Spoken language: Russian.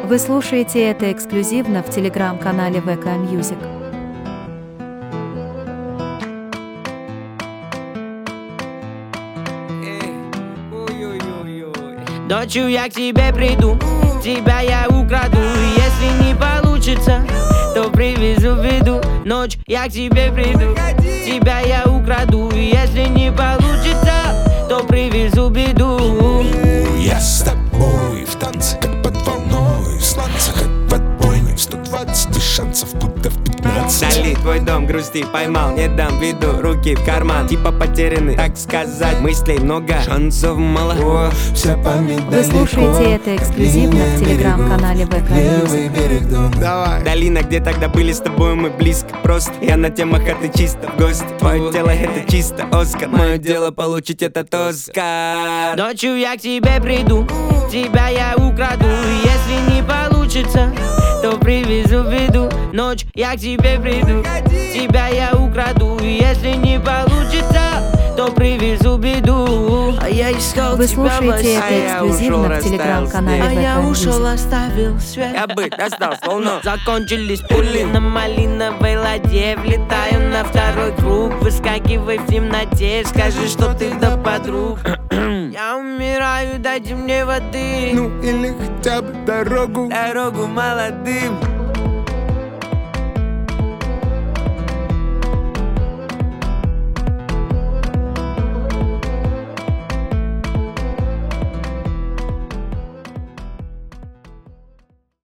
Вы слушаете это эксклюзивно в телеграм-канале ВК Music. Ночью я к тебе приду, тебя я украду. Если не получится, то привезу в виду. Ночь я к тебе приду, тебя я украду. Если не получится, то привезу беду. Я с тобой в танце, как под волной сланца, как в отбойной 120 шансов, будто в 15. Дали твой дом, грусти поймал, не дам виду, руки в карман, типа потеряны, так сказать. Мыслей много, шансов мало. О, вся память Вы слушаете это эксклюзивно в телеграм-канале ВК Music. Давай. Долина, где тогда были с тобой мы близко. Просто я на темах, а ты чисто в гости. Твое тело это чисто Оскар, мое дело получить этот Оскар. Ночью я к тебе приду, тебя я украду. Если не получится, то привезу в виду. Ночь я к тебе приду, тебя я украду. Если не получится, то привезу беду. А я искал Вы тебя слушаете во сне. это эксклюзивно в телеграм-канале А я ВК ушел, Music. оставил свет. Я бы достал волну. Закончились пули на малиновой ладье. Влетаю на второй круг, выскакивай в темноте. Скажи, что ты до подруг. Я умираю, дайте мне воды. Ну или хотя бы дорогу. Дорогу молодым.